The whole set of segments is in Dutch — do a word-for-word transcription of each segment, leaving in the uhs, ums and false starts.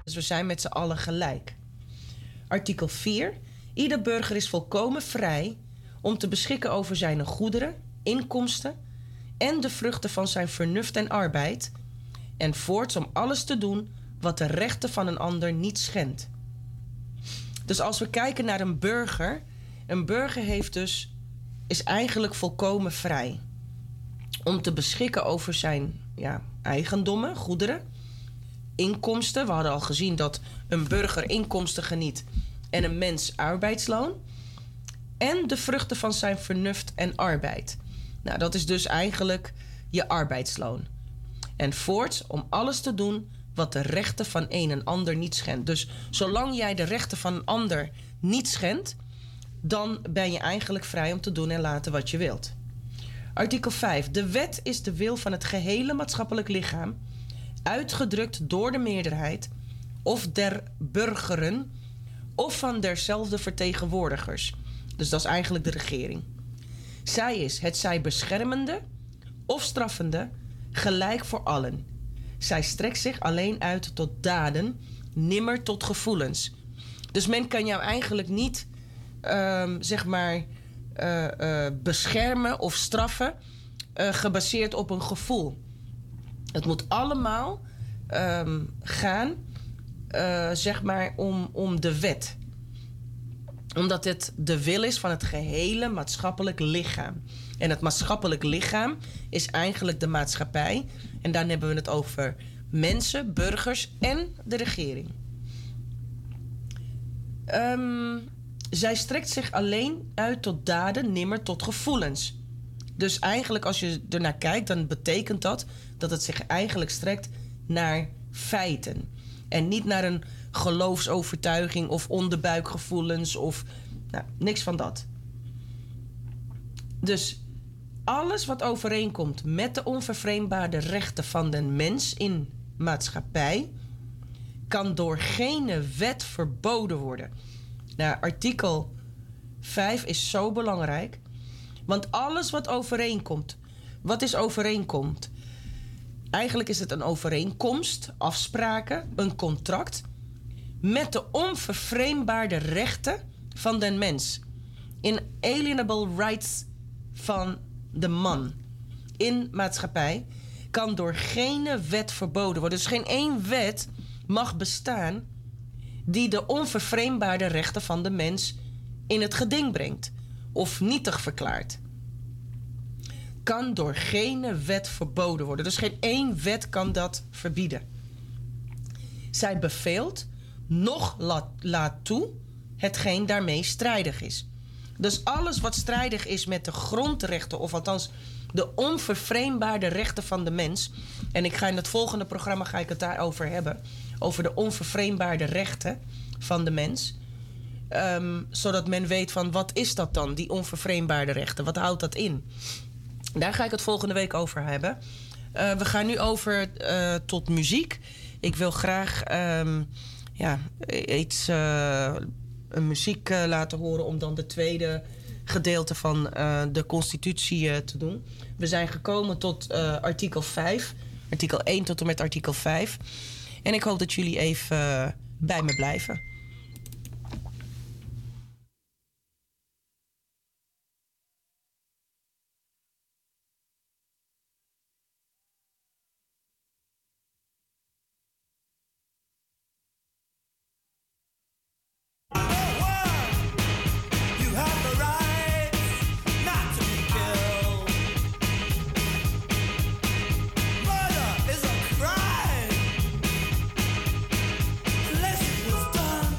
Dus we zijn met z'n allen gelijk. Artikel vier. Ieder burger is volkomen vrij om te beschikken over zijn goederen, inkomsten en de vruchten van zijn vernuft en arbeid, en voorts om alles te doen wat de rechten van een ander niet schendt. Dus als we kijken naar een burger, een burger heeft dus, is eigenlijk volkomen vrij om te beschikken over zijn ja, eigendommen, goederen, inkomsten. We hadden al gezien dat een burger inkomsten geniet en een mens arbeidsloon. En de vruchten van zijn vernuft en arbeid. Nou, dat is dus eigenlijk je arbeidsloon. En voorts om alles te doen wat de rechten van een en ander niet schendt. Dus zolang jij de rechten van een ander niet schendt, dan ben je eigenlijk vrij om te doen en laten wat je wilt. Artikel vijf. De wet is de wil van het gehele maatschappelijk lichaam, uitgedrukt door de meerderheid of der burgeren of van derzelfde vertegenwoordigers. Dus dat is eigenlijk de regering. Zij is, het zij beschermende of straffende, gelijk voor allen. Zij strekt zich alleen uit tot daden, nimmer tot gevoelens. Dus men kan jou eigenlijk niet, uh, zeg maar, uh, uh, beschermen of straffen uh, gebaseerd op een gevoel. Het moet allemaal um, gaan, uh, zeg maar, om, om de wet. Omdat het de wil is van het gehele maatschappelijk lichaam. En het maatschappelijk lichaam is eigenlijk de maatschappij. En dan hebben we het over mensen, burgers en de regering. Um, zij strekt zich alleen uit tot daden, nimmer tot gevoelens. Dus eigenlijk als je ernaar kijkt, dan betekent dat dat het zich eigenlijk strekt naar feiten. En niet naar een geloofsovertuiging of onderbuikgevoelens of nou, niks van dat. Dus alles wat overeenkomt met de onvervreemdbare rechten van de mens in maatschappij kan door geen wet verboden worden. Nou, artikel vijf is zo belangrijk. Want alles wat overeenkomt. Wat is overeenkomt? Eigenlijk is het een overeenkomst, afspraken, een contract met de onvervreemdbare rechten van den mens. Inalienable rights van de man in maatschappij kan door geen wet verboden worden. Dus geen één wet mag bestaan die de onvervreemdbare rechten van de mens in het geding brengt of nietig verklaart. Kan door geen wet verboden worden. Dus geen één wet kan dat verbieden. Zij beveelt, noch laat, laat toe, hetgeen daarmee strijdig is. Dus alles wat strijdig is met de grondrechten, of althans de onvervreemdbare rechten van de mens. En ik ga in het volgende programma ga ik het daarover hebben. Over de onvervreemdbare rechten van de mens. Um, zodat men weet van wat is dat dan, die onvervreemdbare rechten? Wat houdt dat in? Daar ga ik het volgende week over hebben. Uh, we gaan nu over uh, tot muziek. Ik wil graag um, ja, iets, uh, een muziek uh, laten horen om dan de tweede gedeelte van uh, de constitutie uh, te doen. We zijn gekomen tot uh, artikel vijf. Artikel één tot en met artikel vijf. En ik hoop dat jullie even uh, bij me blijven. Murder is a crime unless it was done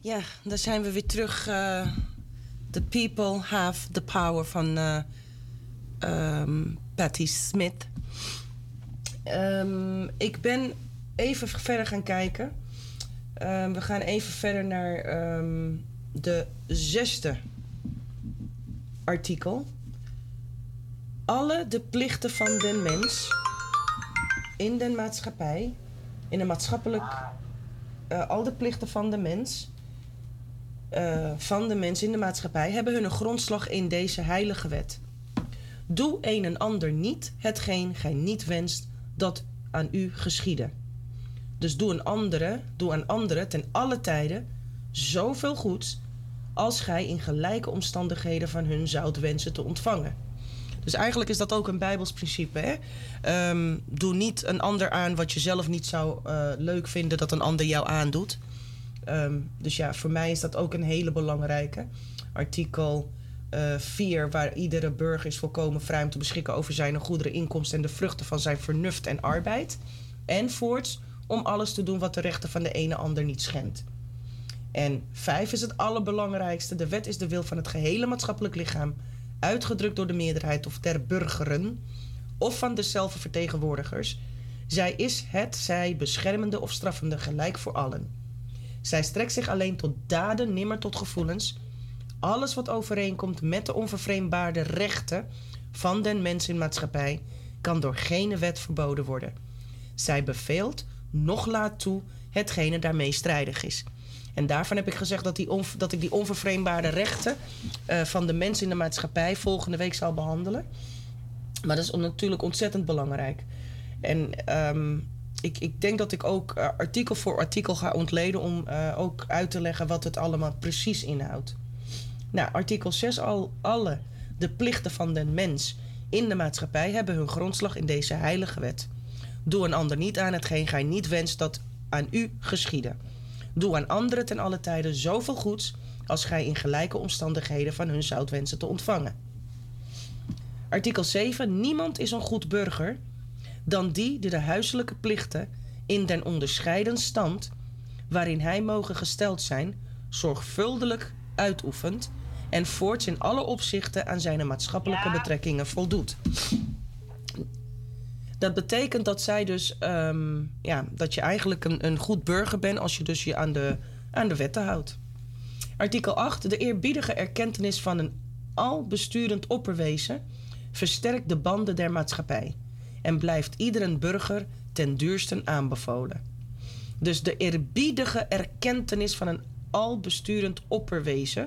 Ja, daar zijn we weer terug. Uh, the people have the power van uh, um, Patti Smith. Um, ik ben even verder gaan kijken. Um, we gaan even verder naar um, de zesde artikel. Alle de plichten van den mens in de maatschappij, in de maatschappelijk, uh, al de plichten van de mens, uh, van de mens in de maatschappij hebben hun grondslag in deze heilige wet. Doe een en ander niet hetgeen gij niet wenst dat aan u geschiede. Dus doe, een andere, doe aan anderen ten alle tijden zoveel goeds als gij in gelijke omstandigheden van hun zoudt wensen te ontvangen. Dus eigenlijk is dat ook een Bijbels principe. Hè? Um, doe niet een ander aan wat je zelf niet zou uh, leuk vinden dat een ander jou aandoet. Um, dus ja, voor mij is dat ook een hele belangrijke. Artikel uh, vier, waar iedere burger is volkomen vrij om te beschikken over zijn goederen, inkomsten en de vruchten van zijn vernuft en arbeid. En voorts om alles te doen wat de rechten van de ene ander niet schendt. En vijf is het allerbelangrijkste. De wet is de wil van het gehele maatschappelijk lichaam, uitgedrukt door de meerderheid of der burgeren of van dezelfde vertegenwoordigers. Zij is het, zij beschermende of straffende, gelijk voor allen. Zij strekt zich alleen tot daden, nimmer tot gevoelens. Alles wat overeenkomt met de onvervreemdbare rechten van den mens in maatschappij kan door geen wet verboden worden. Zij beveelt, noch laat toe, hetgene daarmee strijdig is. En daarvan heb ik gezegd dat, die on, dat ik die onvervreemdbare rechten uh, van de mens in de maatschappij volgende week zal behandelen. Maar dat is natuurlijk ontzettend belangrijk. En um, ik, ik denk dat ik ook uh, artikel voor artikel ga ontleden om uh, ook uit te leggen wat het allemaal precies inhoudt. Nou, artikel zes, al alle de plichten van den mens in de maatschappij hebben hun grondslag in deze heilige wet. Doe een ander niet aan hetgeen gij niet wenst dat aan u geschiede. Doe aan anderen ten alle tijden zoveel goeds als gij in gelijke omstandigheden van hun zoudt wensen te ontvangen. Artikel zeven. Niemand is een goed burger dan die die de huiselijke plichten in den onderscheiden stand waarin hij mogen gesteld zijn zorgvuldig uitoefent en voorts in alle opzichten aan zijn maatschappelijke ja. betrekkingen voldoet. Dat betekent dat zij dus, um, ja, dat je eigenlijk een, een goed burger bent als je dus je aan de, aan de wetten houdt. Artikel acht. De eerbiedige erkentenis van een al besturend opperwezen versterkt de banden der maatschappij en blijft iedere burger ten duursten aanbevolen. Dus de eerbiedige erkentenis van een al besturend opperwezen,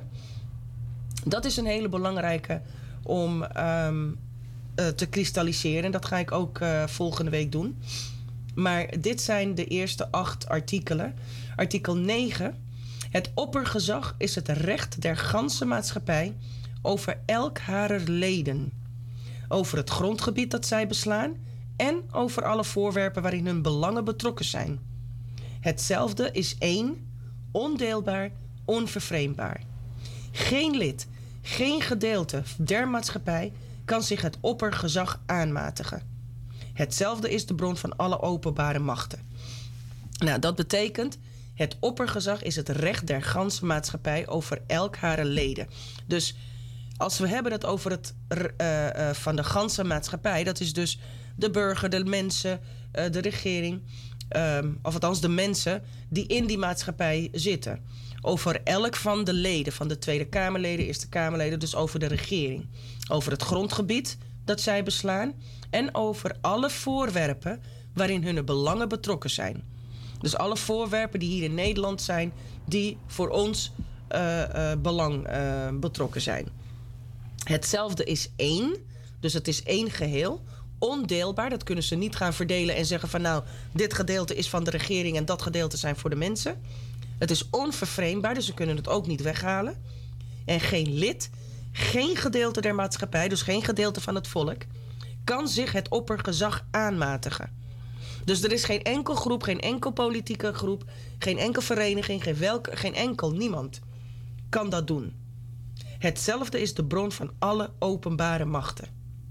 dat is een hele belangrijke om um, uh, te kristalliseren. En dat ga ik ook uh, volgende week doen. Maar dit zijn de eerste acht artikelen. Artikel negen. Het oppergezag is het recht der ganse maatschappij over elk harer leden, over het grondgebied dat zij beslaan en over alle voorwerpen waarin hun belangen betrokken zijn. Hetzelfde is één, ondeelbaar, onvervreemdbaar. Geen lid, geen gedeelte der maatschappij kan zich het oppergezag aanmatigen. Hetzelfde is de bron van alle openbare machten. Nou, dat betekent, het oppergezag is het recht der ganse maatschappij over elk hare leden. Dus als we hebben het over het uh, uh, van de ganse maatschappij, dat is dus de burger, de mensen, uh, de regering, um, of althans de mensen die in die maatschappij zitten. Over elk van de leden, van de Tweede Kamerleden, Eerste Kamerleden, dus over de regering. Over het grondgebied dat zij beslaan en over alle voorwerpen waarin hun belangen betrokken zijn. Dus alle voorwerpen die hier in Nederland zijn, die voor ons uh, uh, belang uh, betrokken zijn. Hetzelfde is één, dus het is één geheel, ondeelbaar. Dat kunnen ze niet gaan verdelen en zeggen van nou, dit gedeelte is van de regering en dat gedeelte zijn voor de mensen. Het is onvervreemdbaar, dus ze kunnen het ook niet weghalen. En geen lid, geen gedeelte der maatschappij, dus geen gedeelte van het volk, kan zich het oppergezag aanmatigen. Dus er is geen enkel groep, geen enkel politieke groep, geen enkel vereniging, geen, welke, geen enkel, niemand kan dat doen. Hetzelfde is de bron van alle openbare machten.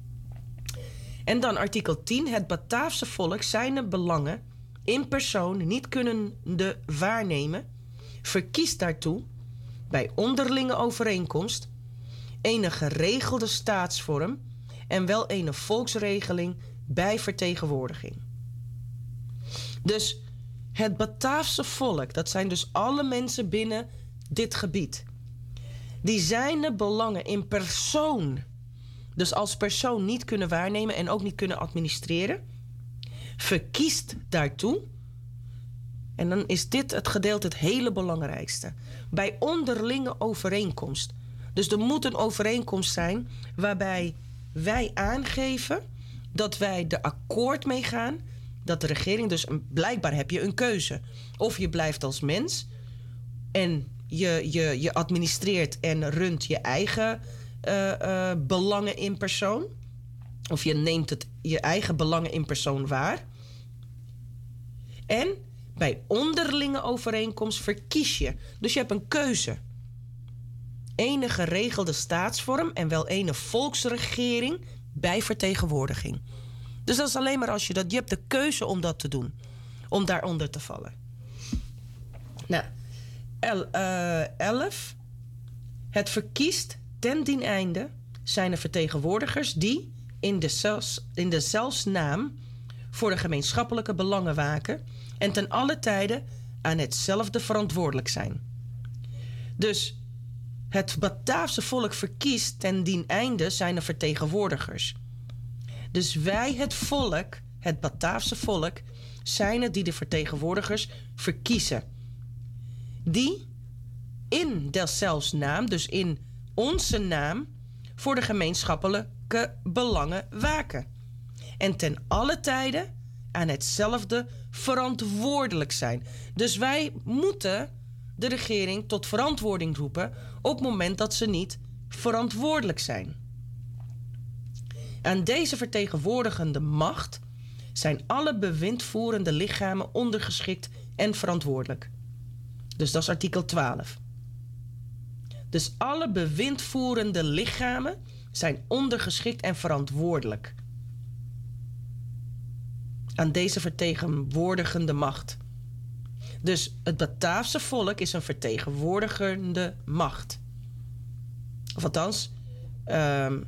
En dan artikel tien. Het Bataafse volk zijne belangen in persoon niet kunnende waarnemen, verkiest daartoe bij onderlinge overeenkomst een geregelde staatsvorm en wel een volksregeling bij vertegenwoordiging. Dus het Bataafse volk, dat zijn dus alle mensen binnen dit gebied, die zijn belangen in persoon, dus als persoon niet kunnen waarnemen en ook niet kunnen administreren, verkiest daartoe. En dan is dit het gedeelte het hele belangrijkste. Bij onderlinge overeenkomst. Dus er moet een overeenkomst zijn waarbij wij aangeven dat wij er akkoord mee gaan. Dat de regering, dus een, blijkbaar heb je een keuze. Of je blijft als mens en je, je, je administreert en runt je eigen uh, uh, belangen in persoon. Of je neemt het, je eigen belangen in persoon waar. En bij onderlinge overeenkomst verkies je. Dus je hebt een keuze. Ene geregelde staatsvorm en wel ene volksregering bij vertegenwoordiging. Dus dat is alleen maar als je dat... Je hebt de keuze om dat te doen. Om daaronder te vallen. Nou, el, uh, elf. Het verkiest ten dien einde zijn er vertegenwoordigers die in de, zelfs, in de zelfsnaam voor de gemeenschappelijke belangen waken en ten alle tijde aan hetzelfde verantwoordelijk zijn. Dus het Bataafse volk verkiest ten dien einde zijn er vertegenwoordigers. Dus wij, het volk, het Bataafse volk, zijn het die de vertegenwoordigers verkiezen. Die in deszelfs naam, dus in onze naam, voor de gemeenschappelijke belangen waken. En ten alle tijde aan hetzelfde verantwoordelijk zijn. Dus wij moeten de regering tot verantwoording roepen op het moment dat ze niet verantwoordelijk zijn. Aan deze vertegenwoordigende macht zijn alle bewindvoerende lichamen ondergeschikt en verantwoordelijk. Dus dat is artikel twaalf. Dus alle bewindvoerende lichamen zijn ondergeschikt en verantwoordelijk aan deze vertegenwoordigende macht. Dus het Bataafse volk is een vertegenwoordigende macht. Of althans, um,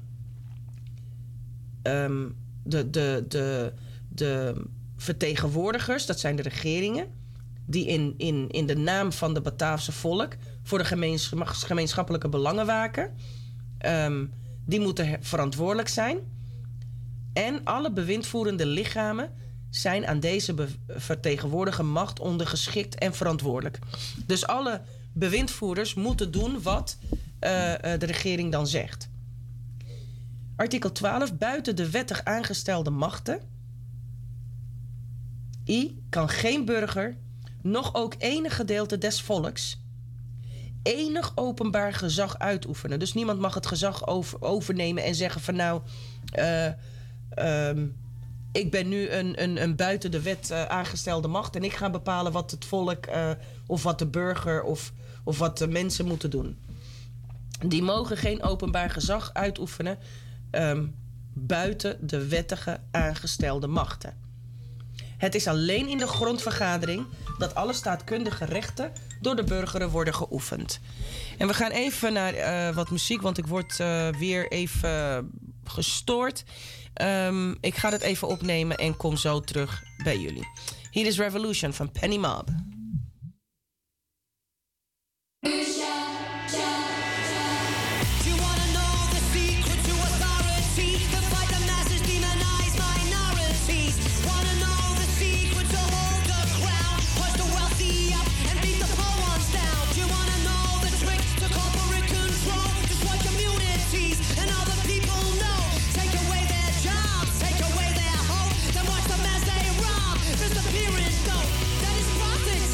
um, de, de, de, de vertegenwoordigers, dat zijn de regeringen, die in, in, in de naam van de Bataafse volk voor de gemeens, gemeenschappelijke belangen waken. Um, die moeten verantwoordelijk zijn. En alle bewindvoerende lichamen zijn aan deze be- vertegenwoordige macht ondergeschikt en verantwoordelijk. Dus alle bewindvoerders moeten doen wat uh, uh, de regering dan zegt. Artikel twaalf. Buiten de wettig aangestelde machten I kan geen burger, nog ook enig gedeelte des volks, enig openbaar gezag uitoefenen. Dus niemand mag het gezag over, overnemen en zeggen van nou, uh, um, ik ben nu een, een, een buiten de wet uh, aangestelde macht en ik ga bepalen wat het volk uh, of wat de burger of, of wat de mensen moeten doen. Die mogen geen openbaar gezag uitoefenen um, buiten de wettige aangestelde machten. Het is alleen in de grondvergadering dat alle staatkundige rechten door de burgeren worden geoefend. En we gaan even naar uh, wat muziek, want ik word uh, weer even uh, gestoord. Um, ik ga het even opnemen en kom zo terug bij jullie. Hier is Revolution van Penny Mob. That is profit.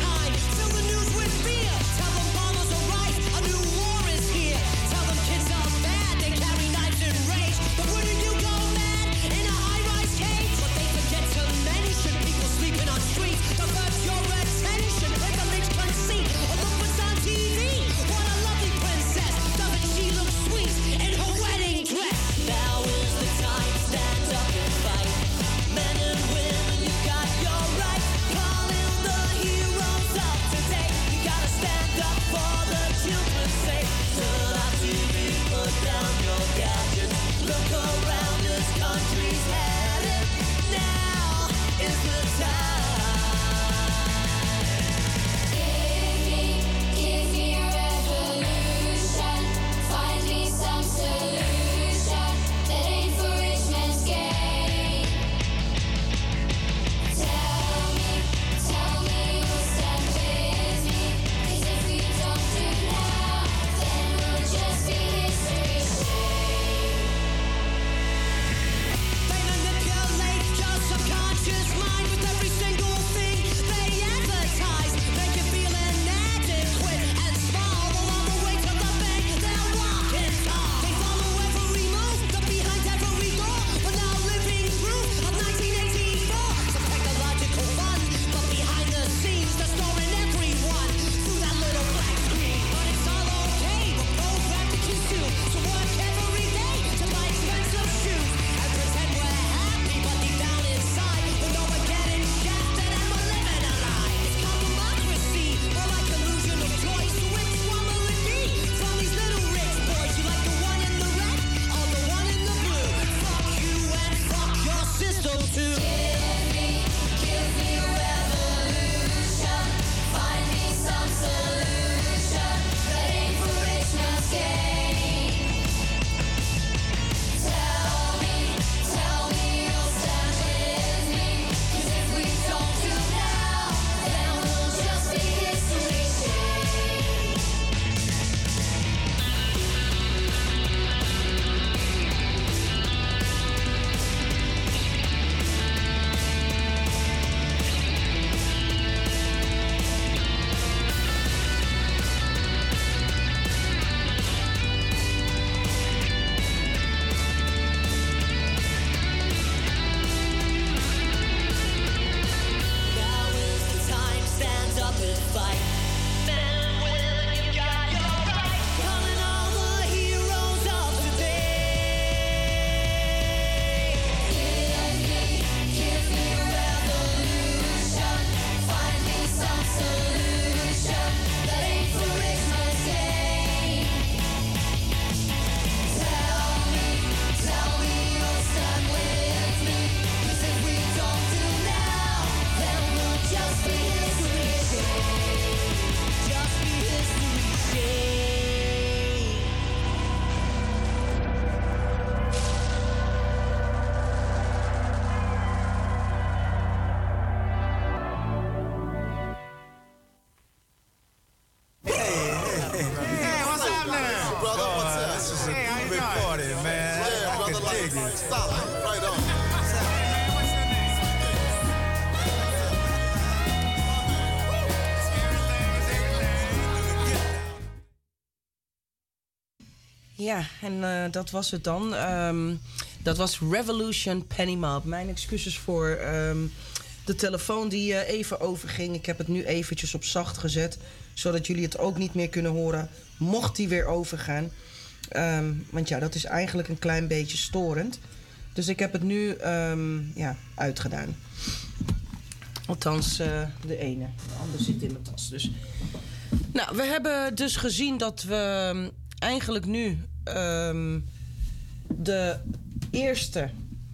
Ja, en uh, dat was het dan. Um, dat was Revolution Penny Mob. Mijn excuses voor um, de telefoon die uh, even overging. Ik heb het nu eventjes op zacht gezet, zodat jullie het ook niet meer kunnen horen, mocht die weer overgaan. Um, want ja, dat is eigenlijk een klein beetje storend. Dus ik heb het nu um, ja, uitgedaan. Althans, uh, de ene. De andere zit in mijn tas. Dus. Nou, we hebben dus gezien dat we um, eigenlijk nu um, de eerste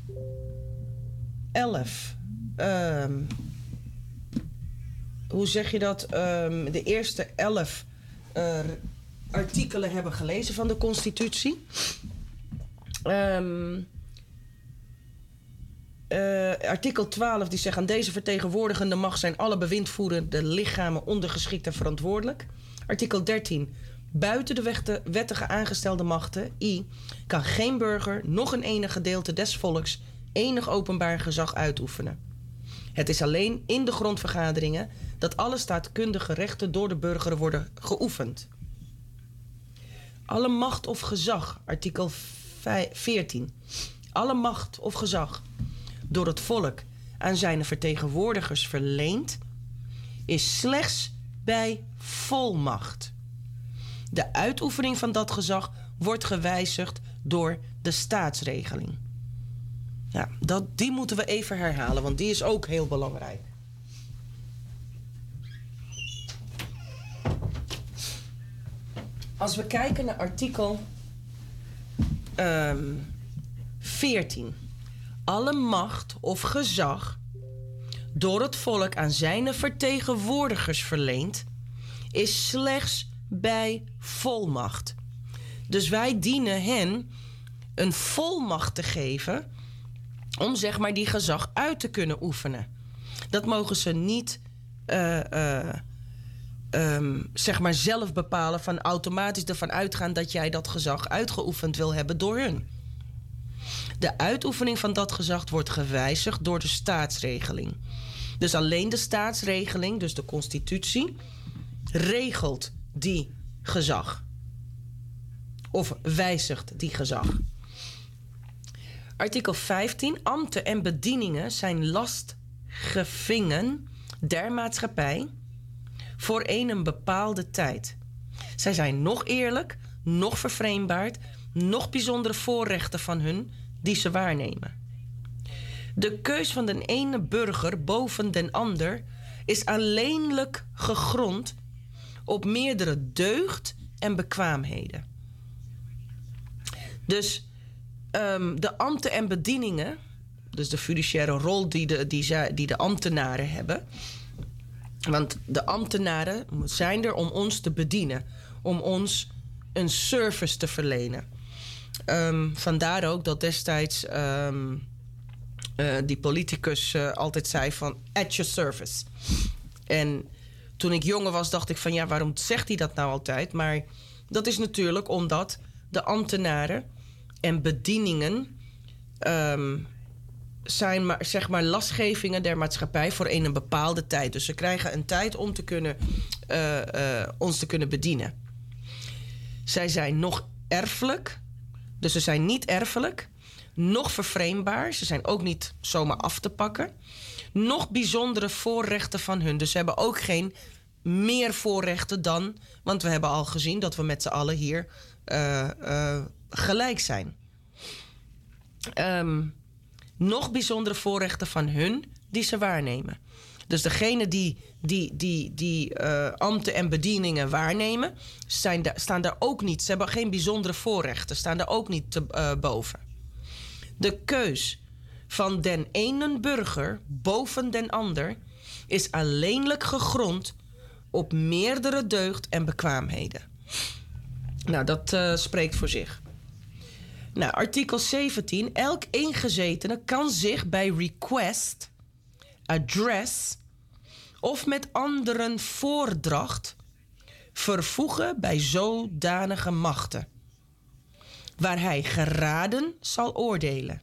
elf... Um, hoe zeg je dat? Um, de eerste elf uh, artikelen hebben gelezen van de Constitutie. Um, uh, artikel twaalf die zegt: aan deze vertegenwoordigende macht zijn alle bewindvoerende lichamen ondergeschikt en verantwoordelijk. Artikel dertien. Buiten de wettige aangestelde machten, I, kan geen burger, nog een enig gedeelte des volks, enig openbaar gezag uitoefenen. Het is alleen in de grondvergaderingen dat alle staatkundige rechten door de burger worden geoefend. Alle macht of gezag, artikel veertien. Alle macht of gezag door het volk aan zijn vertegenwoordigers verleend, is slechts bij volmacht. De uitoefening van dat gezag wordt gewijzigd door de staatsregeling. Ja, dat, die moeten we even herhalen, want die is ook heel belangrijk. Als we kijken naar artikel um, veertien. Alle macht of gezag door het volk aan zijn vertegenwoordigers verleend, is slechts bij volmacht. Dus wij dienen hen een volmacht te geven om zeg maar die gezag uit te kunnen oefenen. Dat mogen ze niet uh, uh, um, zeg maar zelf bepalen, van automatisch ervan uitgaan dat jij dat gezag uitgeoefend wil hebben door hun. De uitoefening van dat gezag wordt gewijzigd door de staatsregeling. Dus alleen de staatsregeling, dus de constitutie, regelt die gezag. Of wijzigt die gezag. Artikel vijftien. Ambten en bedieningen zijn lastgevingen der maatschappij voor een bepaalde tijd. Zij zijn nog eerlijk, nog vervreembaard, nog bijzondere voorrechten van hun die ze waarnemen. De keus van de ene burger boven den ander is alleenlijk gegrond op meerdere deugd en bekwaamheden. Dus um, de ambten en bedieningen, dus de fiduciaire rol die de, die, ze, die de ambtenaren hebben. Want de ambtenaren zijn er om ons te bedienen, om ons een service te verlenen. Um, vandaar ook dat destijds um, uh, die politicus uh, altijd zei van at your service. En toen ik jonger was, dacht ik van ja, waarom zegt hij dat nou altijd? Maar dat is natuurlijk omdat de ambtenaren en bedieningen um, zijn maar, zeg maar lastgevingen der maatschappij voor een bepaalde tijd. Dus ze krijgen een tijd om te kunnen, uh, uh, ons te kunnen bedienen. Zij zijn nog erfelijk, dus ze zijn niet erfelijk, nog vervreembaar, ze zijn ook niet zomaar af te pakken, nog bijzondere voorrechten van hun. Dus ze hebben ook geen meer voorrechten dan, want we hebben al gezien dat we met z'n allen hier uh, uh, gelijk zijn. Um, nog bijzondere voorrechten van hun die ze waarnemen. Dus degene die, die, die, die uh, ambten en bedieningen waarnemen, zijn da- staan daar ook niet. Ze hebben geen bijzondere voorrechten, staan daar ook niet te, uh, boven. De keus van den ene burger boven den ander is alleenlijk gegrond op meerdere deugd en bekwaamheden. Nou, dat uh, spreekt voor zich. Nou, artikel zeventien. Elk ingezetene kan zich bij request, address of met anderen voordracht vervoegen bij zodanige machten, waar hij geraden zal oordelen.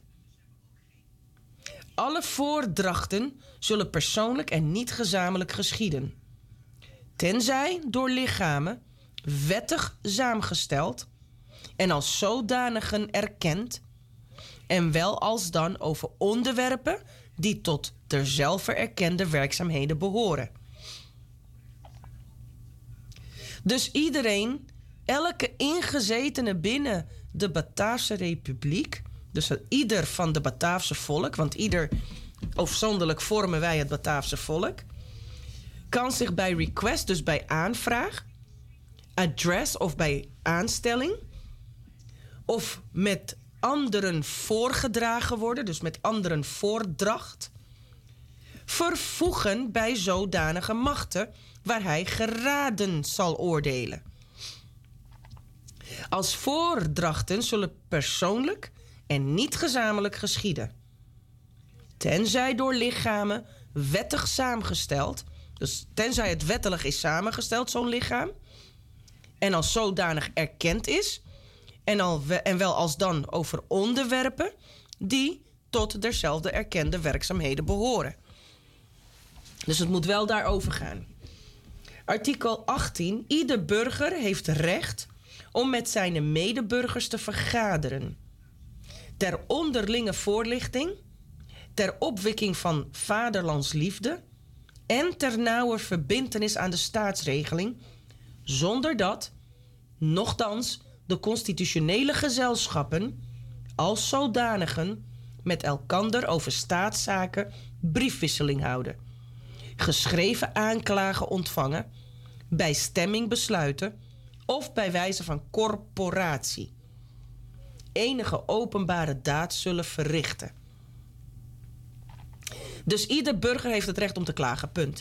Alle voordrachten zullen persoonlijk en niet gezamenlijk geschieden, tenzij door lichamen wettig saamgesteld en als zodanigen erkend, en wel alsdan over onderwerpen die tot derzelfde erkende werkzaamheden behoren. Dus iedereen, elke ingezetene binnen de Bataafse Republiek, dus ieder van de Bataafse volk, want ieder afzonderlijk vormen wij het Bataafse volk, kan zich bij request, dus bij aanvraag, address of bij aanstelling, of met anderen voorgedragen worden, dus met anderen voordracht, vervoegen bij zodanige machten waar hij geraden zal oordelen. Als voordrachten zullen persoonlijk en niet gezamenlijk geschieden, tenzij door lichamen wettig samengesteld, dus tenzij het wettelijk is samengesteld, zo'n lichaam, en als zodanig erkend is, en, al we, en wel als dan over onderwerpen die tot derzelfde erkende werkzaamheden behoren. Dus het moet wel daarover gaan. Artikel achttien. Ieder burger heeft recht om met zijn medeburgers te vergaderen, ter onderlinge voorlichting, ter opwekking van vaderlandsliefde en ter nauwe verbintenis aan de staatsregeling, zonder dat, nochtans, de constitutionele gezelschappen als zodanigen met elkander over staatszaken briefwisseling houden, geschreven aanklagen ontvangen, bij stemming besluiten of bij wijze van corporatie enige openbare daad zullen verrichten. Dus ieder burger heeft het recht om te klagen, punt.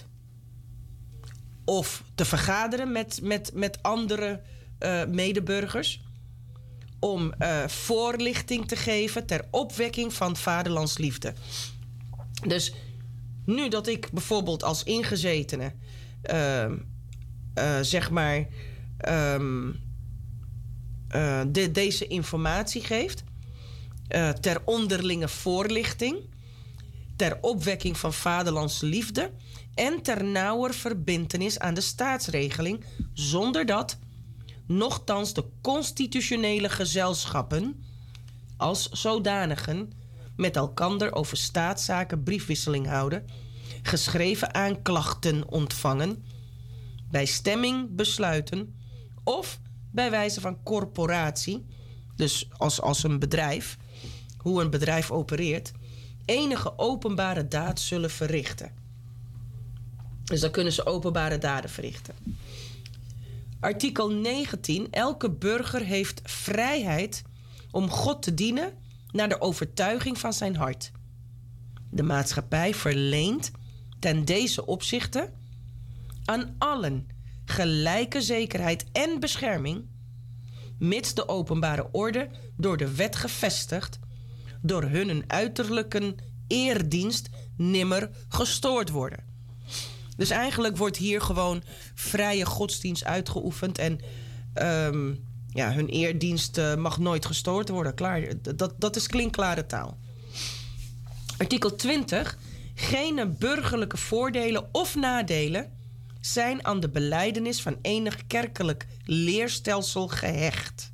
Of te vergaderen met, met, met andere uh, medeburgers, om uh, voorlichting te geven ter opwekking van vaderlandsliefde. Dus nu dat ik bijvoorbeeld als ingezetene uh, uh, zeg maar um, uh, de, deze informatie geeft, uh, ter onderlinge voorlichting, ter opwekking van vaderlandsliefde en ter nauwer verbintenis aan de staatsregeling, zonder dat, nochtans de constitutionele gezelschappen als zodanigen met elkander over staatszaken briefwisseling houden, geschreven aanklachten ontvangen, bij stemming besluiten of bij wijze van corporatie, dus als, als een bedrijf, hoe een bedrijf opereert, enige openbare daad zullen verrichten. Dus dan kunnen ze openbare daden verrichten. Artikel negentien. Elke burger heeft vrijheid om God te dienen naar de overtuiging van zijn hart. De maatschappij verleent ten deze opzichte aan allen gelijke zekerheid en bescherming, mits de openbare orde door de wet gevestigd, door hun uiterlijke eerdienst nimmer gestoord worden. Dus eigenlijk wordt hier gewoon vrije godsdienst uitgeoefend en um, ja, hun eerdienst uh, mag nooit gestoord worden. Klaar, dat, dat is klinkklare taal. Artikel twintig. Geen burgerlijke voordelen of nadelen zijn aan de belijdenis van enig kerkelijk leerstelsel gehecht.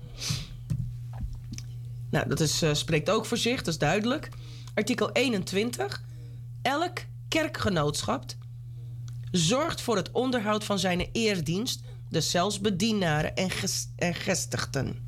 Nou, dat is, uh, spreekt ook voor zich, dat is duidelijk. Artikel eenentwintig. Elk kerkgenootschap zorgt voor het onderhoud van zijn eerdienst, dus zelfs bedienaren en, ges- en gestigden.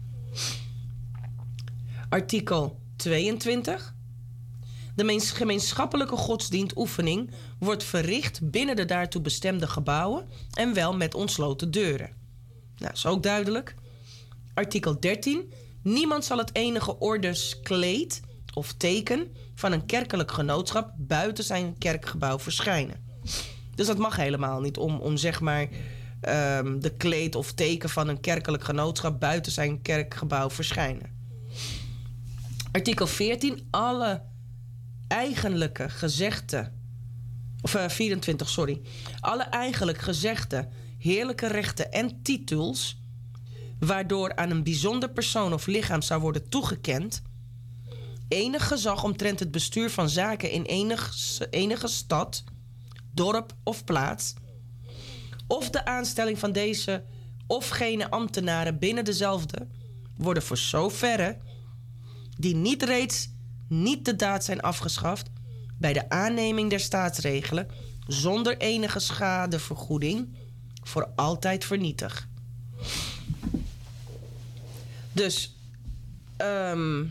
Artikel tweeëntwintig. De gemeenschappelijke godsdienstoefening wordt verricht binnen de daartoe bestemde gebouwen en wel met ontsloten deuren. Nou, dat is ook duidelijk. Artikel dertien. Niemand zal het enige ordeskleed of teken van een kerkelijk genootschap buiten zijn kerkgebouw verschijnen. Dus dat mag helemaal niet om, om zeg maar um, de kleed of teken van een kerkelijk genootschap buiten zijn kerkgebouw verschijnen. Artikel veertien. Alle eigenlijke gezegde, of uh, vierentwintig, sorry. Alle eigenlijk gezegde heerlijke rechten en titels waardoor aan een bijzonder persoon of lichaam zou worden toegekend enig gezag omtrent het bestuur van zaken in enig, enige stad, dorp of plaats, of de aanstelling van deze of gene ambtenaren binnen dezelfde worden voor zoverre die niet reeds niet de daad zijn afgeschaft bij de aanneming der staatsregelen zonder enige schadevergoeding voor altijd vernietigd. Dus um,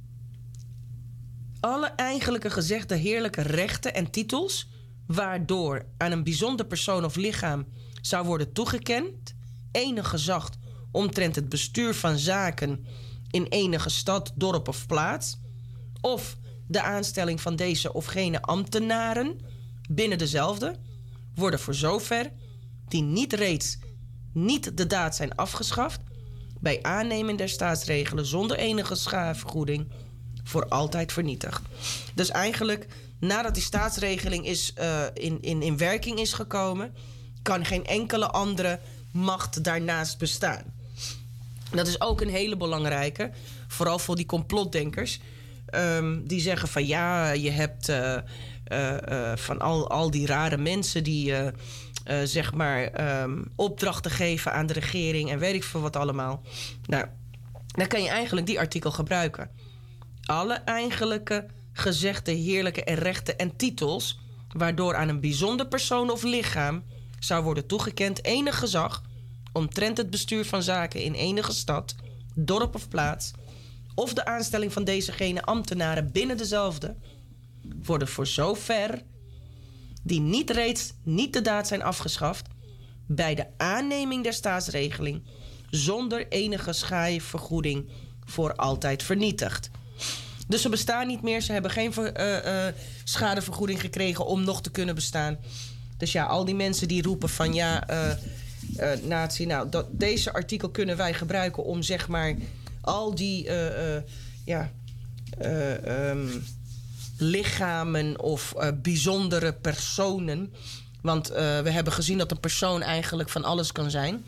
alle eigenlijke gezegde heerlijke rechten en titels waardoor aan een bijzonder persoon of lichaam zou worden toegekend enig gezag omtrent het bestuur van zaken in enige stad, dorp of plaats, of de aanstelling van deze of gene ambtenaren binnen dezelfde, worden voor zover die niet reeds niet de daad zijn afgeschaft bij aanneming der staatsregelen zonder enige schadevergoeding voor altijd vernietigd. Dus eigenlijk, nadat die staatsregeling is, uh, in, in, in werking is gekomen, kan geen enkele andere macht daarnaast bestaan. Dat is ook een hele belangrijke, vooral voor die complotdenkers. Um, die zeggen van ja, je hebt uh, uh, uh, van al, al die rare mensen die uh, uh, zeg maar um, opdrachten geven aan de regering en weet ik veel wat allemaal. Nou, dan kan je eigenlijk die artikel gebruiken. Alle eigenlijke gezegde heerlijke en rechten en titels waardoor aan een bijzonder persoon of lichaam zou worden toegekend enig gezag omtrent het bestuur van zaken in enige stad, dorp of plaats, of de aanstelling van dezegene ambtenaren binnen dezelfde, worden voor zover die niet reeds niet de daad zijn afgeschaft bij de aanneming der staatsregeling zonder enige schadevergoeding voor altijd vernietigd. Dus ze bestaan niet meer, ze hebben geen uh, uh, schadevergoeding gekregen om nog te kunnen bestaan. Dus ja, al die mensen die roepen van ja, uh, uh, nazi, nou, dat, deze artikel kunnen wij gebruiken om zeg maar al die uh, uh, ja, uh, um, lichamen of uh, bijzondere personen. Want uh, we hebben gezien dat een persoon eigenlijk van alles kan zijn.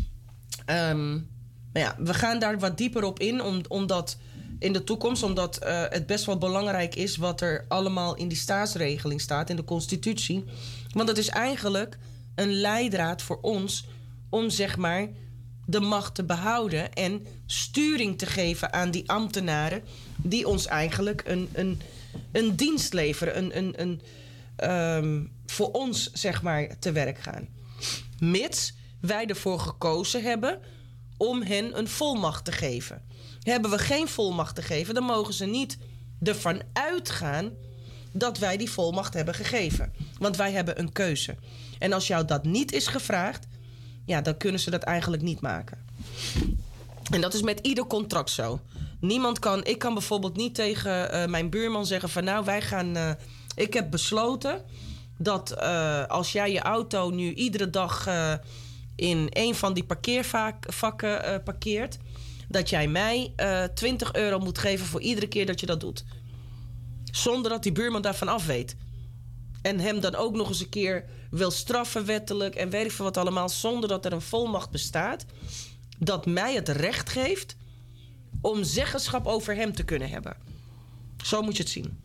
Um, maar ja, we gaan daar wat dieper op in, om, omdat in de toekomst, omdat uh, het best wel belangrijk is wat er allemaal in die staatsregeling staat, in de constitutie. Want het is eigenlijk een leidraad voor ons om zeg maar de macht te behouden en sturing te geven aan die ambtenaren die ons eigenlijk een, een, een dienst leveren, een, een, een, um, voor ons zeg maar te werk gaan. Mits wij ervoor gekozen hebben om hen een volmacht te geven. Hebben we geen volmacht te geven, dan mogen ze niet ervan uitgaan dat wij die volmacht hebben gegeven. Want wij hebben een keuze. En als jou dat niet is gevraagd, ja, dan kunnen ze dat eigenlijk niet maken. En dat is met ieder contract zo. Niemand kan, ik kan bijvoorbeeld niet tegen uh, mijn buurman zeggen van nou, wij gaan, uh, ik heb besloten dat uh, als jij je auto nu iedere dag uh, in een van die parkeervakken uh, parkeert, dat jij mij uh, twintig euro moet geven voor iedere keer dat je dat doet. Zonder dat die buurman daarvan af weet. En hem dan ook nog eens een keer wil straffen wettelijk en weet ik veel wat allemaal, zonder dat er een volmacht bestaat dat mij het recht geeft om zeggenschap over hem te kunnen hebben. Zo moet je het zien.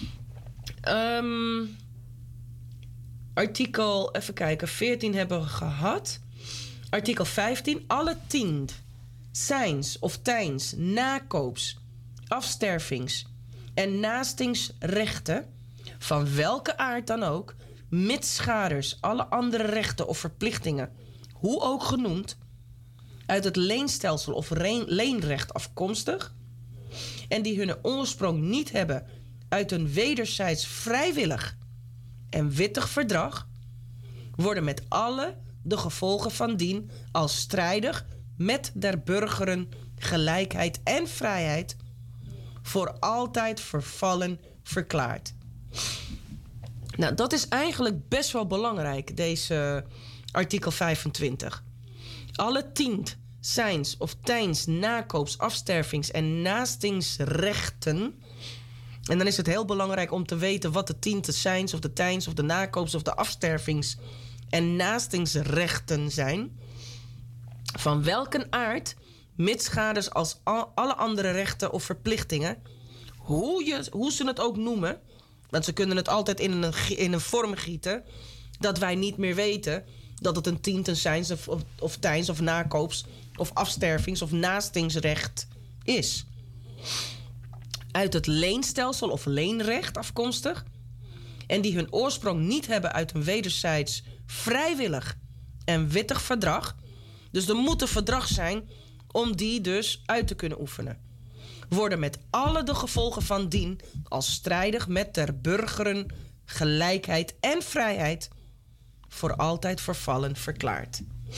Um, artikel, even kijken, veertien hebben we gehad. Artikel vijftien. Alle tiend, zijns of tijns, nakoops, afstervings en naastingsrechten, van welke aard dan ook, mits schaders alle andere rechten of verplichtingen, hoe ook genoemd, uit het leenstelsel of leenrecht afkomstig, en die hun oorsprong niet hebben uit een wederzijds vrijwillig en wittig verdrag, worden met alle de gevolgen van dien als strijdig met der burgeren gelijkheid en vrijheid voor altijd vervallen verklaard. Nou, dat is eigenlijk best wel belangrijk, deze artikel vijfentwintig. Alle tiend, zijns of tijns, nakoops, afstervings en naastingsrechten. En dan is het heel belangrijk om te weten wat de tiend, de zijns of de tijns of de nakoops of de afstervings en naastingsrechten zijn. Van welke aard, mits schades als al, alle andere rechten of verplichtingen, hoe, je, hoe ze het ook noemen, want ze kunnen het altijd in een, in een vorm gieten dat wij niet meer weten dat het een tiend, een zijns of, of, of tijns of nakoops of afstervings- of naastingsrecht is. Uit het leenstelsel of leenrecht afkomstig en die hun oorsprong niet hebben uit een wederzijds vrijwillig en wettig verdrag. Dus er moet een verdrag zijn om die dus uit te kunnen oefenen. Worden met alle de gevolgen van dien als strijdig met der burgeren gelijkheid en vrijheid voor altijd vervallen verklaard.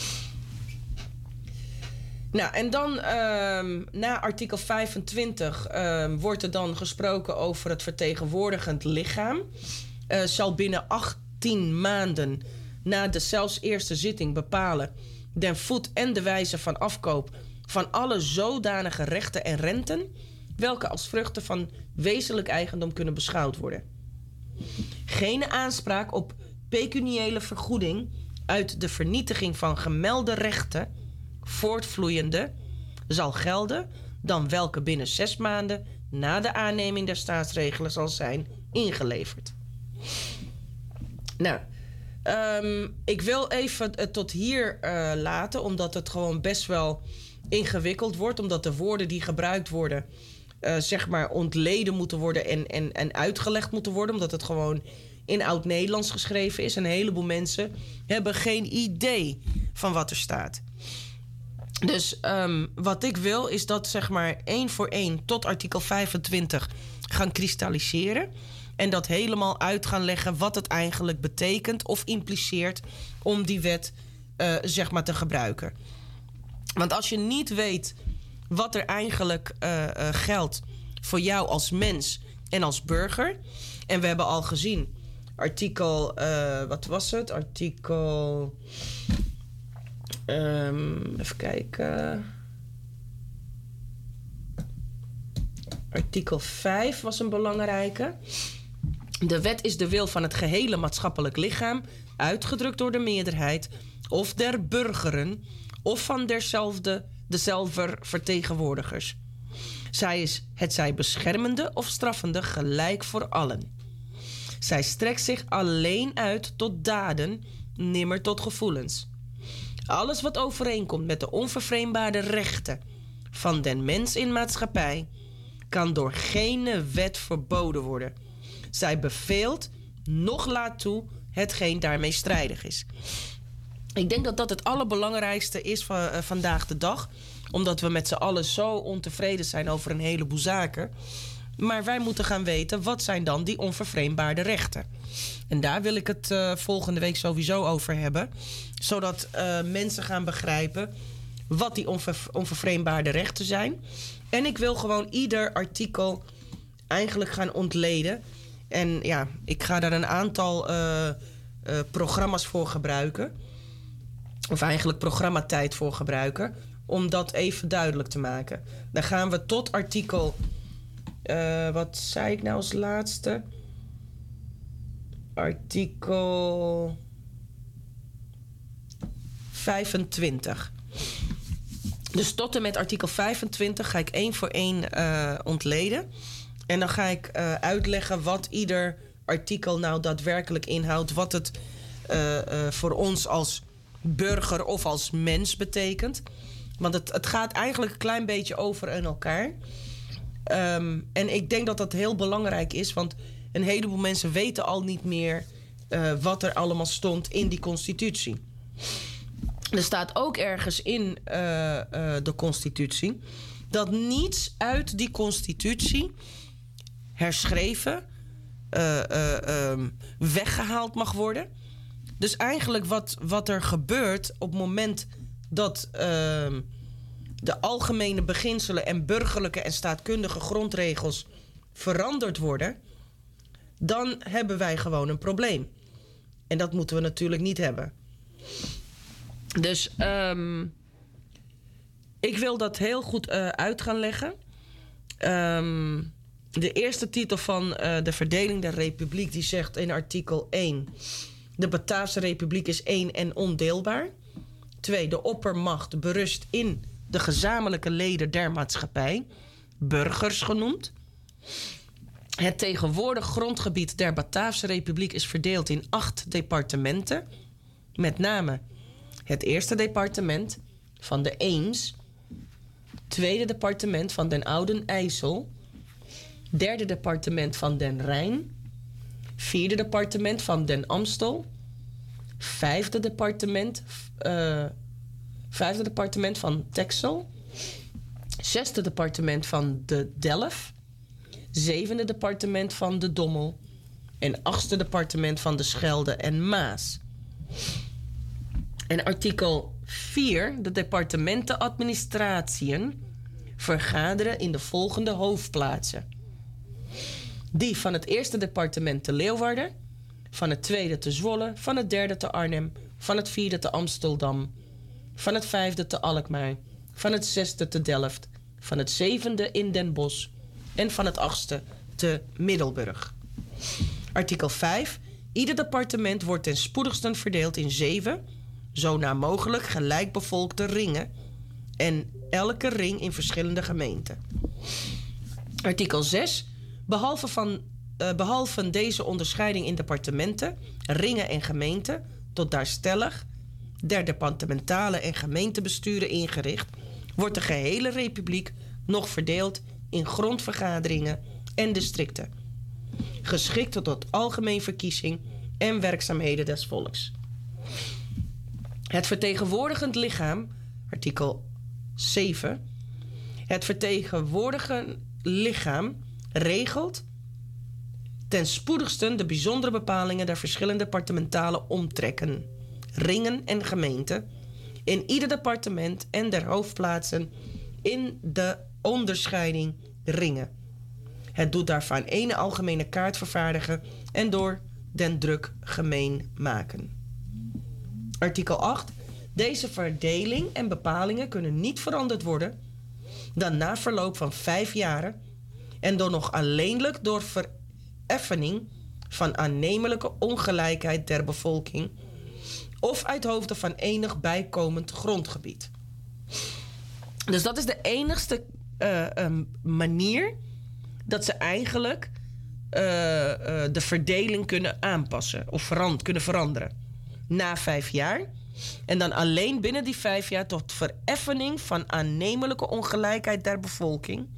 Nou, en dan um, na artikel vijfentwintig um, wordt er dan gesproken over het vertegenwoordigend lichaam. Uh, zal binnen achttien maanden na de zelfs eerste zitting bepalen den voet en de wijze van afkoop van alle zodanige rechten en renten welke als vruchten van wezenlijk eigendom kunnen beschouwd worden. Geen aanspraak op pecuniële vergoeding uit de vernietiging van gemelde rechten voortvloeiende zal gelden dan welke binnen zes maanden na de aanneming der staatsregelen zal zijn ingeleverd. Nou, um, ik wil even het tot hier uh, laten, omdat het gewoon best wel ingewikkeld wordt, omdat de woorden die gebruikt worden Uh, zeg maar ontleden moeten worden en, en, en uitgelegd moeten worden, omdat het gewoon in Oud-Nederlands geschreven is. Een heleboel mensen hebben geen idee van wat er staat. Dus um, wat ik wil is dat zeg maar één voor één tot artikel vijfentwintig gaan kristalliseren en dat helemaal uit gaan leggen wat het eigenlijk betekent of impliceert om die wet uh, zeg maar te gebruiken. Want als je niet weet wat er eigenlijk uh, uh, geldt voor jou als mens en als burger. En we hebben al gezien, artikel, uh, wat was het? Artikel, um, even kijken. Artikel vijf was een belangrijke. De wet is de wil van het gehele maatschappelijk lichaam, uitgedrukt door de meerderheid, of der burgeren, of van derzelfde dezelfde vertegenwoordigers. Zij is het zij beschermende of straffende gelijk voor allen. Zij strekt zich alleen uit tot daden, nimmer tot gevoelens. Alles wat overeenkomt met de onvervreemdbare rechten van den mens in maatschappij kan door geen wet verboden worden. Zij beveelt, noch laat toe, hetgeen daarmee strijdig is. Ik denk dat dat het allerbelangrijkste is van uh, vandaag de dag. Omdat we met z'n allen zo ontevreden zijn over een heleboel zaken. Maar wij moeten gaan weten, wat zijn dan die onvervreemdbare rechten? En daar wil ik het uh, volgende week sowieso over hebben. Zodat uh, mensen gaan begrijpen wat die onver- onvervreemdbare rechten zijn. En ik wil gewoon ieder artikel eigenlijk gaan ontleden. En ja, ik ga daar een aantal uh, uh, programma's voor gebruiken. Of eigenlijk programmatijd voor gebruiken. Om dat even duidelijk te maken. Dan gaan we tot artikel... Uh, wat zei ik nou als laatste? Artikel vijfentwintig. Dus tot en met artikel vijfentwintig ga ik één voor één uh, ontleden. En dan ga ik uh, uitleggen wat ieder artikel nou daadwerkelijk inhoudt. Wat het uh, uh, voor ons als burger of als mens betekent. Want het, het gaat eigenlijk een klein beetje over in elkaar. Um, en ik denk dat dat heel belangrijk is. Want een heleboel mensen weten al niet meer uh, wat er allemaal stond in die constitutie. Er staat ook ergens in uh, uh, de constitutie dat niets uit die constitutie herschreven, uh, uh, um, weggehaald mag worden. Dus eigenlijk wat, wat er gebeurt op het moment dat uh, de algemene beginselen en burgerlijke en staatkundige grondregels veranderd worden, dan hebben wij gewoon een probleem. En dat moeten we natuurlijk niet hebben. Dus um, ik wil dat heel goed uh, uit gaan leggen. Um, de eerste titel van uh, de verdeling der republiek, die zegt in artikel één... de Bataafse republiek is één en ondeelbaar. Twee, de oppermacht berust in de gezamenlijke leden der maatschappij, burgers genoemd. Het tegenwoordig grondgebied der Bataafse republiek is verdeeld in acht departementen. Met name het eerste departement, van de Eems. Tweede departement van den Ouden IJssel. Derde departement van den Rijn. Vierde departement van den Amstel. Vijfde departement, uh, vijfde departement van Texel. Zesde departement van de Delf. Zevende departement van de Dommel. En achtste departement van de Schelde en Maas. En artikel vier. De departementenadministratieën vergaderen in de volgende hoofdplaatsen. Die van het eerste departement te Leeuwarden, van het tweede te Zwolle, van het derde te Arnhem, van het vierde te Amsterdam, van het vijfde te Alkmaar, van het zesde te Delft, van het zevende in Den Bosch en van het achtste te Middelburg. Artikel vijf. Ieder departement wordt ten spoedigsten verdeeld in zeven, zo na mogelijk gelijkbevolkte ringen en elke ring in verschillende gemeenten. Artikel zes. Behalve, van, uh, behalve deze onderscheiding in departementen, ringen en gemeenten, tot daar stellig der departementale en gemeentebesturen ingericht, wordt de gehele republiek nog verdeeld in grondvergaderingen en districten, geschikt tot algemeen verkiezing en werkzaamheden des volks. Het vertegenwoordigend lichaam, artikel zeven. Het vertegenwoordigend lichaam regelt ten spoedigsten de bijzondere bepalingen der verschillende departementale omtrekken, ringen en gemeenten in ieder departement en der hoofdplaatsen in de onderscheiding ringen. Het doet daarvan een algemene kaart vervaardigen en door den druk gemeen maken. Artikel acht. Deze verdeling en bepalingen kunnen niet veranderd worden dan na verloop van vijf jaren en door nog alleenlijk door vereffening van aannemelijke ongelijkheid der bevolking of uit hoofde van enig bijkomend grondgebied. Dus dat is de enigste uh, um, manier dat ze eigenlijk uh, uh, de verdeling kunnen aanpassen of verand, kunnen veranderen. Na vijf jaar. En dan alleen binnen die vijf jaar tot vereffening van aannemelijke ongelijkheid der bevolking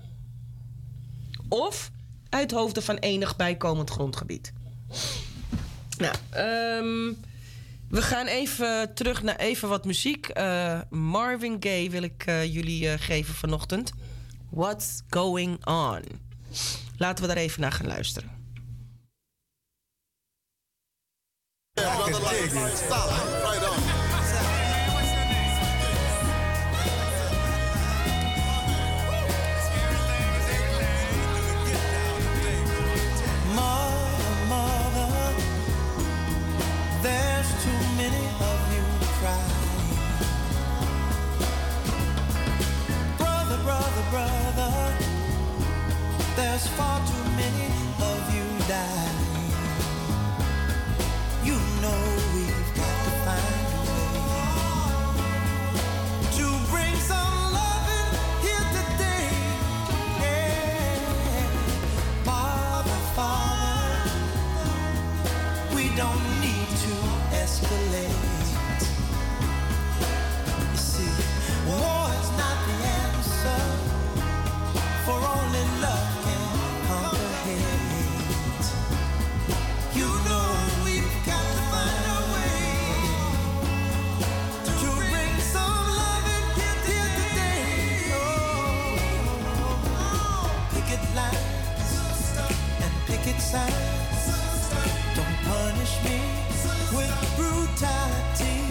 of uit hoofde van enig bijkomend grondgebied. Nou, um, we gaan even terug naar even wat muziek. Uh, Marvin Gaye wil ik uh, jullie uh, geven vanochtend. What's Going On? Laten we daar even naar gaan luisteren. Brother, there's far too many of you dying. You know we've got to find a way to bring some loving here today. Yeah, Father, Father, we don't need to escalate. You see, war is not the answer. For only love can conquer hate. You know we've got to find a way to bring some love in here today. Oh, picket lines and picket signs. Don't punish me with brutality.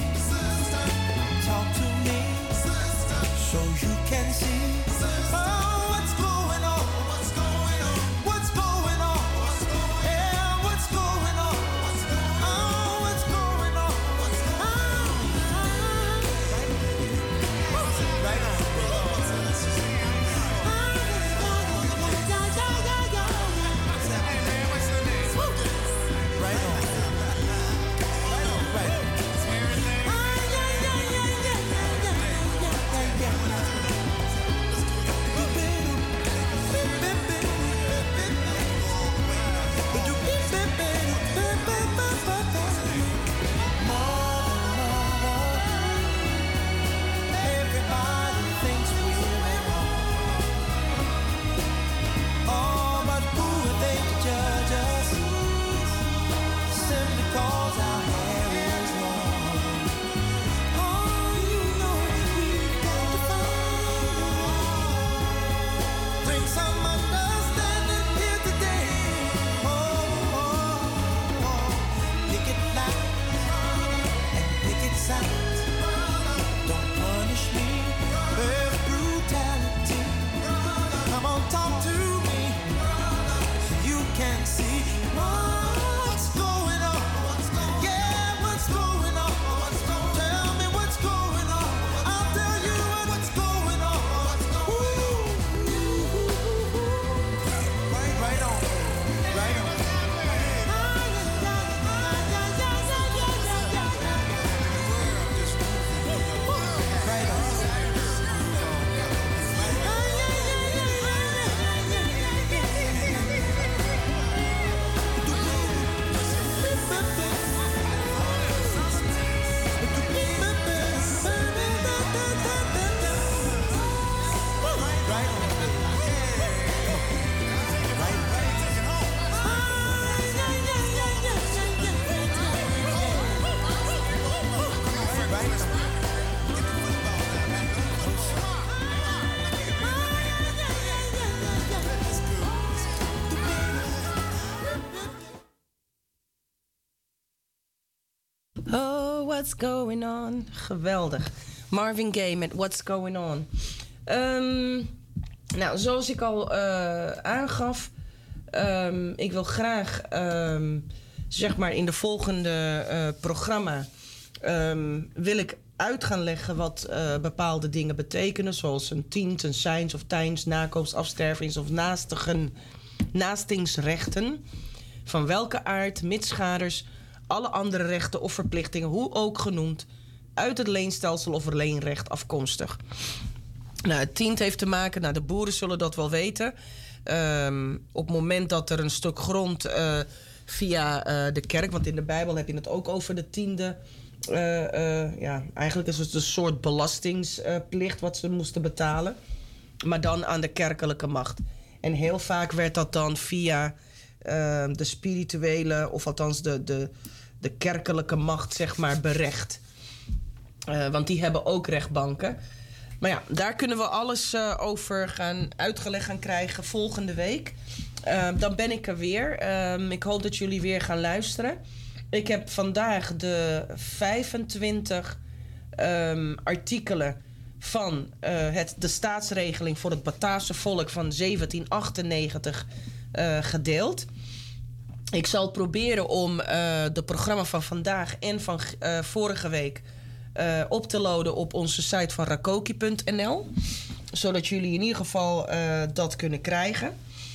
Oh, what's going on? Geweldig. Marvin Gaye met What's Going On. Um, nou, zoals ik al uh, aangaf... Um, ik wil graag, um, zeg maar in de volgende uh, programma... Um, wil ik uit gaan leggen wat uh, bepaalde dingen betekenen... zoals een tient, een zijns of tijns, nakomst, afstervings of naastigen, naastingsrechten... van welke aard, mitsschaders, alle andere rechten of verplichtingen... hoe ook genoemd, uit het leenstelsel of leenrecht afkomstig. Nou, het tient heeft te maken, nou, de boeren zullen dat wel weten... Um, op het moment dat er een stuk grond uh, via uh, de kerk... want in de Bijbel heb je het ook over de tiende... Uh, uh, ja, eigenlijk is het een soort belastingsplicht wat ze moesten betalen. Maar dan aan de kerkelijke macht. En heel vaak werd dat dan via uh, de spirituele... of althans de, de, de kerkelijke macht, zeg maar, berecht. Uh, want die hebben ook rechtbanken... Maar ja, daar kunnen we alles uh, over gaan uitgelegd gaan krijgen volgende week. Uh, dan ben ik er weer. Um, ik hoop dat jullie weer gaan luisteren. Ik heb vandaag de vijfentwintig um, artikelen van uh, het, de staatsregeling voor het Bataafse volk van zeventien achtennegentig uh, gedeeld. Ik zal proberen om uh, de programma van vandaag en van uh, vorige week... Uh, op te laden op onze site van rakoki punt n l. Zodat jullie in ieder geval uh, dat kunnen krijgen.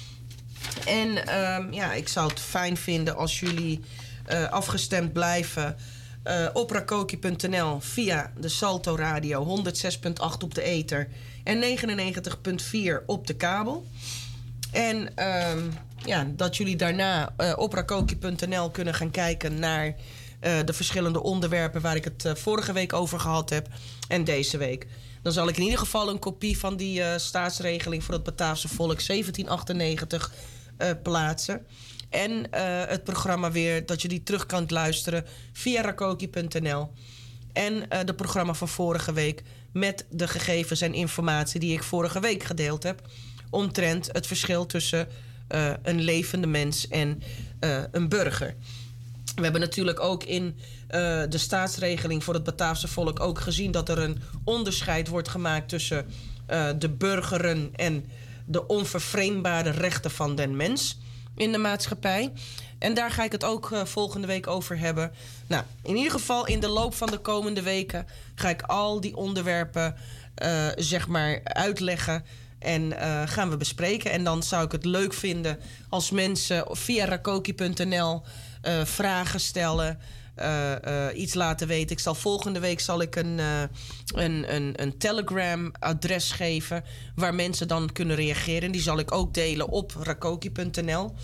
En um, ja, ik zou het fijn vinden als jullie uh, afgestemd blijven... Uh, op rakoki punt n l via de Salto Radio honderd zes komma acht op de ether... en negenennegentig komma vier op de kabel. En um, ja, dat jullie daarna uh, op rakoki punt n l kunnen gaan kijken naar... Uh, de verschillende onderwerpen waar ik het uh, vorige week over gehad heb en deze week. Dan zal ik in ieder geval een kopie van die uh, staatsregeling voor het Bataafse volk zeventien achtennegentig uh, plaatsen. En uh, het programma weer dat je die terug kan luisteren via rakoki punt n l. En uh, de programma van vorige week met de gegevens en informatie die ik vorige week gedeeld heb. Omtrent het verschil tussen uh, een levende mens en uh, een burger. We hebben natuurlijk ook in uh, de staatsregeling voor het Bataafse volk ook gezien... dat er een onderscheid wordt gemaakt tussen uh, de burgeren... en de onvervreemdbare rechten van den mens in de maatschappij. En daar ga ik het ook uh, volgende week over hebben. Nou, in ieder geval in de loop van de komende weken... ga ik al die onderwerpen uh, zeg maar uitleggen... En uh, gaan we bespreken. En dan zou ik het leuk vinden als mensen via rakoki punt n l... Uh, vragen stellen, uh, uh, iets laten weten. Ik zal volgende week zal ik een, uh, een, een, een Telegram-adres geven... waar mensen dan kunnen reageren. Die zal ik ook delen op rakoki punt n l.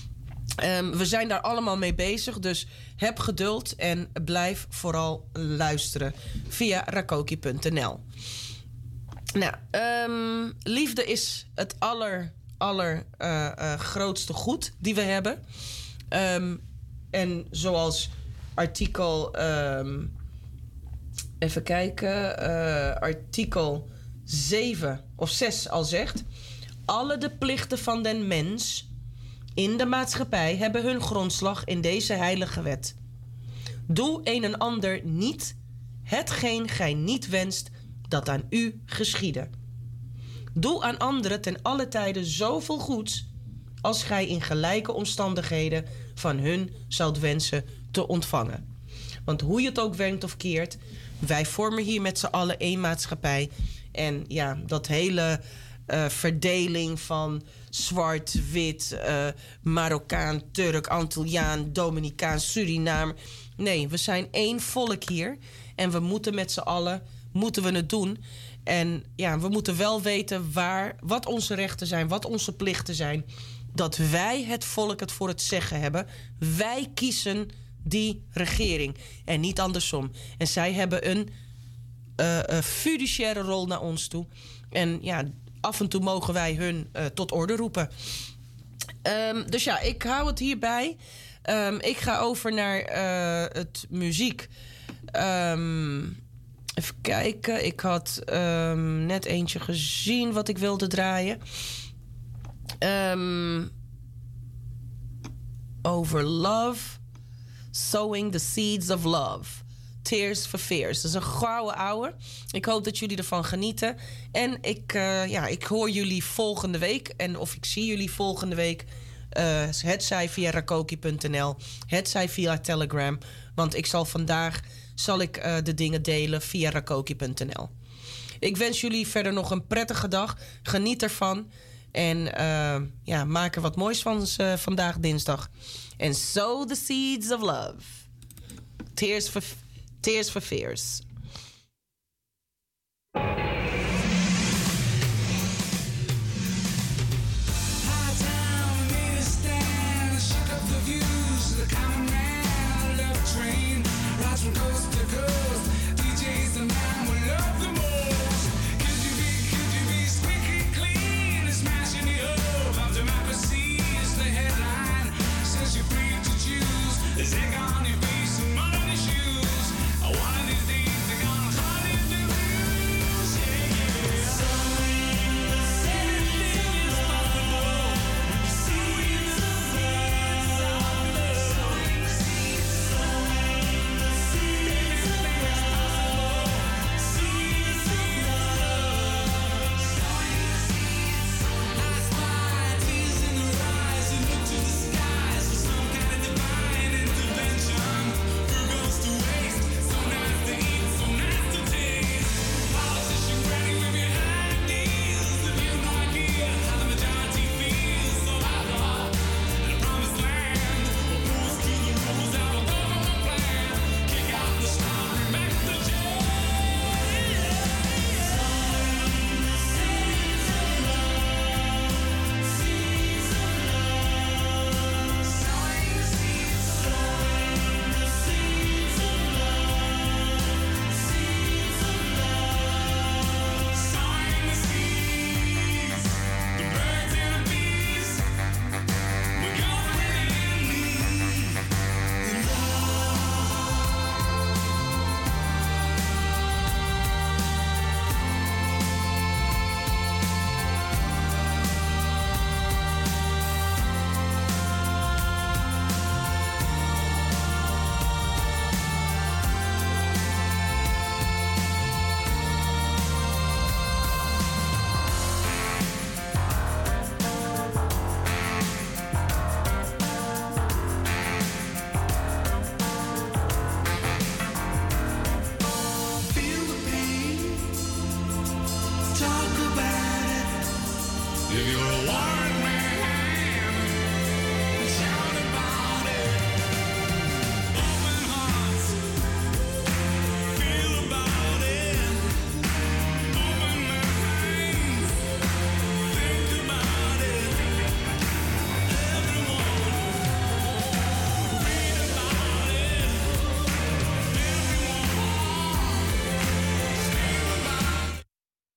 Um, we zijn daar allemaal mee bezig, dus heb geduld... en blijf vooral luisteren via rakoki punt n l. Nou, um, liefde is het aller, aller uh, uh, grootste goed die we hebben... Um, En zoals artikel... Um, even kijken... Uh, artikel zeven of zes al zegt... alle de plichten van den mens in de maatschappij... hebben hun grondslag in deze heilige wet. Doe een en ander niet... hetgeen gij niet wenst dat aan u geschiede. Doe aan anderen ten alle tijden zoveel goeds... als gij in gelijke omstandigheden van hun zoudt wensen te ontvangen. Want hoe je het ook wenkt of keert... wij vormen hier met z'n allen één maatschappij. En ja, dat hele uh, verdeling van zwart, wit... Uh, Marokkaan, Turk, Antilliaan, Dominicaan, Surinamer... nee, we zijn één volk hier. En we moeten met z'n allen moeten we het doen... En ja, we moeten wel weten waar, wat onze rechten zijn, wat onze plichten zijn... dat wij het volk het voor het zeggen hebben. Wij kiezen die regering en niet andersom. En zij hebben een uh, uh, fiduciaire rol naar ons toe. En ja, af en toe mogen wij hun uh, tot orde roepen. Um, dus ja, ik hou het hierbij. Um, ik ga over naar uh, het muziek. Um, even kijken. Ik had um, net eentje gezien wat ik wilde draaien. Um, over love. Sowing the seeds of love. Tears for Fears. Dat is een gouden ouwe. Ik hoop dat jullie ervan genieten. En ik, uh, ja, ik hoor jullie volgende week. En of ik zie jullie volgende week. Uh, het zij via rakoki punt n l. Het zij via Telegram. Want ik zal vandaag zal ik, uh, de dingen delen via rakoki punt n l. Ik wens jullie verder nog een prettige dag. Geniet ervan. En uh, ja, maak er wat moois van uh, vandaag dinsdag. And sow the seeds of love. Tears for, tears for Fears.